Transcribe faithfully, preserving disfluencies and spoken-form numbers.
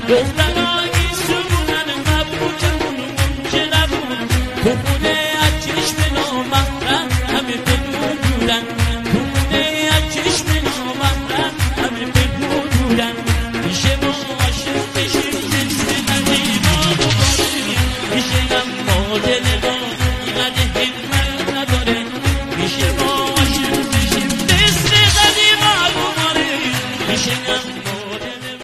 دخترایی سرونن نبود جمون که نبود تو خونه از چشم نامحرم همه بدودن تو خونه از چشم نامحرم همه بدودن میشه ما عاشق بشیم مثل ندیمان و باشیم میشه هم مادر